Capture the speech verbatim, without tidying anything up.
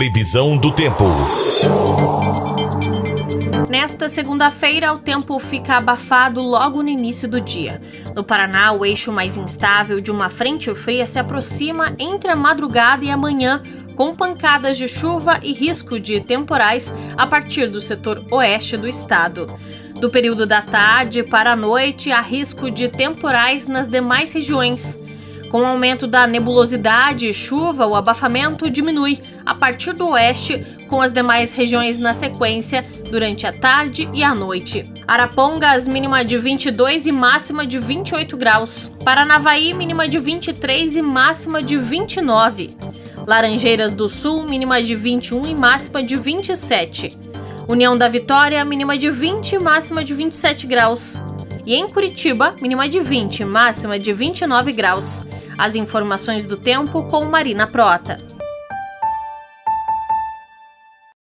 Previsão do tempo. Nesta segunda-feira, o tempo fica abafado logo no início do dia. No Paraná, o eixo mais instável de uma frente fria se aproxima entre a madrugada e a manhã, com pancadas de chuva e risco de temporais a partir do setor oeste do estado. Do período da tarde para a noite, há risco de temporais nas demais regiões. Com o aumento da nebulosidade e chuva, o abafamento diminui a partir do oeste, com as demais regiões na sequência durante a tarde e a noite. Arapongas, mínima de vinte e dois e máxima de vinte e oito graus. Paranavaí, mínima de vinte e três e máxima de vinte e nove. Laranjeiras do Sul, mínima de vinte e um e máxima de vinte e sete. União da Vitória, mínima de vinte e máxima de vinte e sete graus. E em Curitiba, mínima de vinte e máxima de vinte e nove graus. As informações do tempo com Marina Prota.